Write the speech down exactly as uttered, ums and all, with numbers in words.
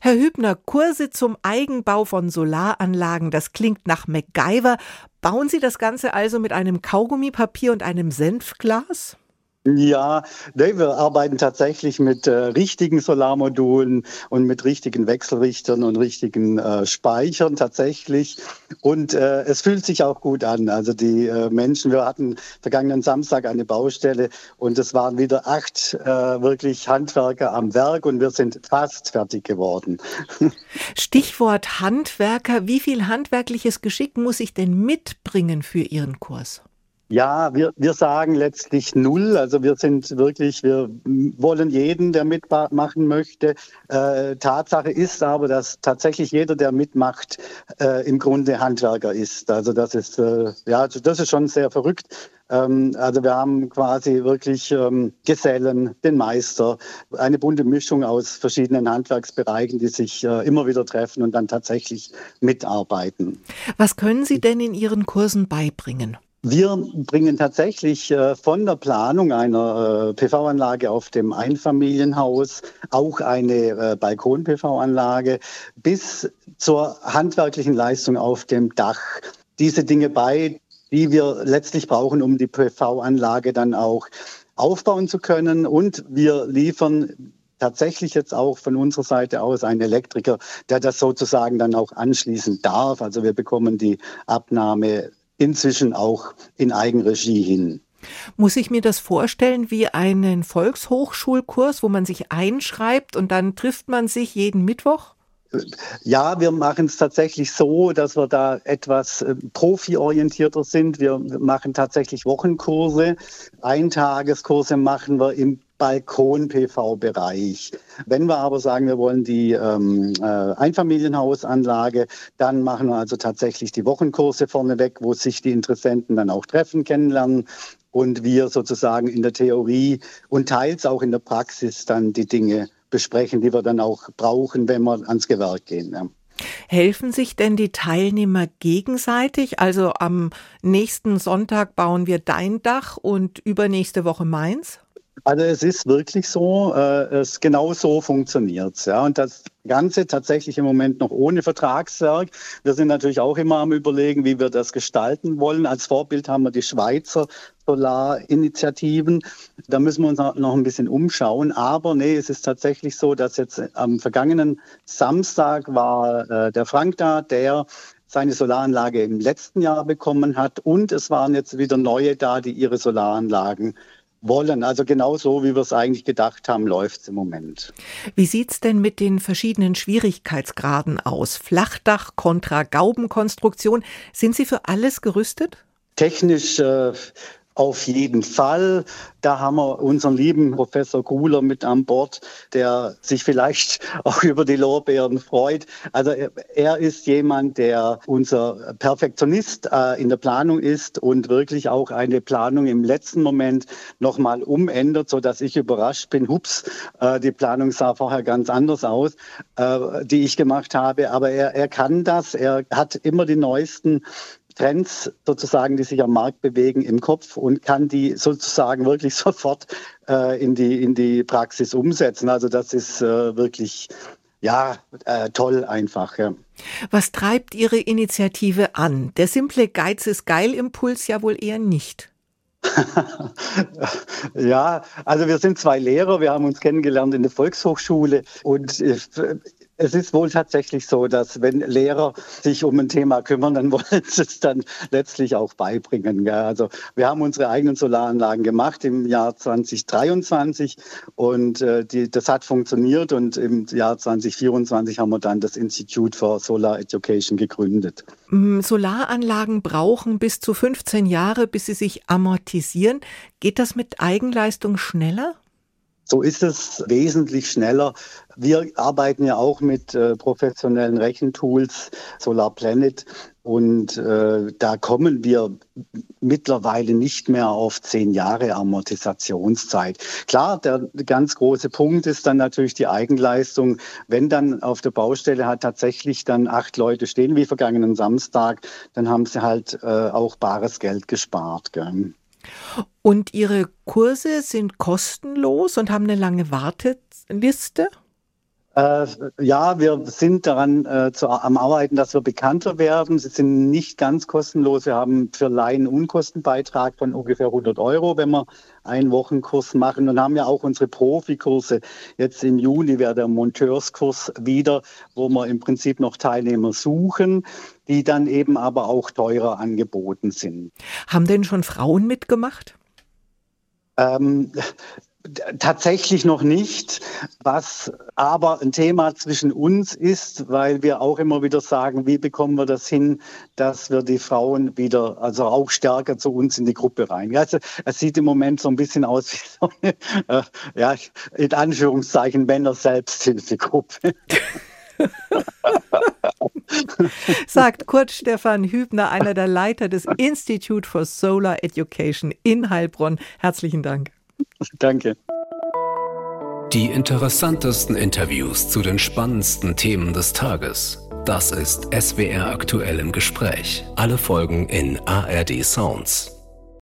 Herr Hübner, Kurse zum Eigenbau von Solaranlagen, das klingt nach MacGyver. Bauen Sie das Ganze also mit einem Kaugummipapier und einem Senfglas? Ja, ne, wir arbeiten tatsächlich mit äh, richtigen Solarmodulen und mit richtigen Wechselrichtern und richtigen äh, Speichern tatsächlich. Und äh, es fühlt sich auch gut an. Also die äh, Menschen, wir hatten vergangenen Samstag eine Baustelle und es waren wieder acht äh, wirklich Handwerker am Werk und wir sind fast fertig geworden. Stichwort Handwerker. Wie viel handwerkliches Geschick muss ich denn mitbringen für Ihren Kurs? Ja, wir, wir sagen letztlich null. Also wir sind wirklich, wir wollen jeden, der mitmachen möchte. Äh, Tatsache ist aber, dass tatsächlich jeder, der mitmacht, äh, im Grunde Handwerker ist. Also das ist, äh, ja, das ist schon sehr verrückt. Ähm, also wir haben quasi wirklich ähm, Gesellen, den Meister, eine bunte Mischung aus verschiedenen Handwerksbereichen, die sich äh, immer wieder treffen und dann tatsächlich mitarbeiten. Was können Sie denn in Ihren Kursen beibringen? Wir bringen tatsächlich äh, von der Planung einer äh, P V-Anlage auf dem Einfamilienhaus, auch eine äh, Balkon-P V-Anlage, bis zur handwerklichen Leistung auf dem Dach. Diese Dinge bei, die wir letztlich brauchen, um die P V-Anlage dann auch aufbauen zu können. Und wir liefern tatsächlich jetzt auch von unserer Seite aus einen Elektriker, der das sozusagen dann auch anschließen darf. Also wir bekommen die Abnahme inzwischen auch in Eigenregie hin. Muss ich mir das vorstellen wie einen Volkshochschulkurs, wo man sich einschreibt und dann trifft man sich jeden Mittwoch? Ja, wir machen es tatsächlich so, dass wir da etwas äh, profiorientierter sind. Wir machen tatsächlich Wochenkurse. Eintageskurse machen wir im Balkon-P V-Bereich. Wenn wir aber sagen, wir wollen die ähm, äh, Einfamilienhausanlage, dann machen wir also tatsächlich die Wochenkurse vorneweg, wo sich die Interessenten dann auch treffen, kennenlernen und wir sozusagen in der Theorie und teils auch in der Praxis dann die Dinge besprechen, die wir dann auch brauchen, wenn wir ans Gewerk gehen. Ja. Helfen sich denn die Teilnehmer gegenseitig? Also am nächsten Sonntag bauen wir dein Dach und übernächste Woche meins? Also es ist wirklich so, äh, es genau so funktioniert, ja. Und das Ganze tatsächlich im Moment noch ohne Vertragswerk. Wir sind natürlich auch immer am Überlegen, wie wir das gestalten wollen. Als Vorbild haben wir die Schweizer Solarinitiativen. Da müssen wir uns noch ein bisschen umschauen. Aber nee, es ist tatsächlich so, dass jetzt am vergangenen Samstag war äh, der Frank da, der seine Solaranlage im letzten Jahr bekommen hat. Und es waren jetzt wieder neue da, die ihre Solaranlagen wollen. Also genau so, wie wir es eigentlich gedacht haben, läuft es im Moment. Wie sieht's denn mit den verschiedenen Schwierigkeitsgraden aus? Flachdach kontra Gaubenkonstruktion. Sind Sie für alles gerüstet? Technisch äh, auf jeden Fall. Da haben wir unseren lieben Professor Guler mit an Bord, der sich vielleicht auch über die Lorbeeren freut. Also er, er ist jemand, der unser Perfektionist äh, in der Planung ist und wirklich auch eine Planung im letzten Moment nochmal umändert, sodass ich überrascht bin. Hups, äh, die Planung sah vorher ganz anders aus, äh, die ich gemacht habe. Aber er, er kann das. Er hat immer die neuesten Trends sozusagen, die sich am Markt bewegen, im Kopf und kann die sozusagen wirklich sofort äh, in die in die Praxis umsetzen. Also das ist äh, wirklich ja äh, toll einfach. Ja. Was treibt Ihre Initiative an? Der simple Geiz ist geil Impuls ja wohl eher nicht. Ja, also wir sind zwei Lehrer, wir haben uns kennengelernt in der Volkshochschule und äh, es ist wohl tatsächlich so, dass wenn Lehrer sich um ein Thema kümmern, dann wollen sie es dann letztlich auch beibringen. Gell? Also wir haben unsere eigenen Solaranlagen gemacht im Jahr zwanzig dreiundzwanzig und äh, die, das hat funktioniert und im Jahr zwanzig vierundzwanzig haben wir dann das Institute for Solar Education gegründet. Solaranlagen brauchen bis zu fünfzehn Jahre, bis sie sich amortisieren. Geht das mit Eigenleistung schneller? So ist es wesentlich schneller. Wir arbeiten ja auch mit äh, professionellen Rechentools, Solar Planet, und äh, da kommen wir mittlerweile nicht mehr auf zehn Jahre Amortisationszeit. Klar, der ganz große Punkt ist dann natürlich die Eigenleistung. Wenn dann auf der Baustelle halt tatsächlich dann acht Leute stehen, wie vergangenen Samstag, dann haben sie halt äh, auch bares Geld gespart. Gell? Und Ihre Kurse sind kostenlos und haben eine lange Warteliste? Äh, ja, wir sind daran äh, zu, am Arbeiten, dass wir bekannter werden. Sie sind nicht ganz kostenlos. Wir haben für Laien einen Unkostenbeitrag von ungefähr hundert Euro, wenn wir einen Wochenkurs machen, und haben ja auch unsere Profikurse. Jetzt im Juli wäre der Monteurskurs wieder, wo wir im Prinzip noch Teilnehmer suchen, die dann eben aber auch teurer angeboten sind. Haben denn schon Frauen mitgemacht? Ähm, Tatsächlich noch nicht, was aber ein Thema zwischen uns ist, weil wir auch immer wieder sagen, wie bekommen wir das hin, dass wir die Frauen wieder, also auch stärker zu uns in die Gruppe rein. Also es sieht im Moment so ein bisschen aus wie so eine, äh, ja, in Anführungszeichen Männer-Selbsthilfegruppe. Sagt Kurt Stefan Hübner, einer der Leiter des Institute for Solar Education in Heilbronn. Herzlichen Dank. Danke. Die interessantesten Interviews zu den spannendsten Themen des Tages. Das ist S W R aktuell im Gespräch. Alle Folgen in A R D Sounds.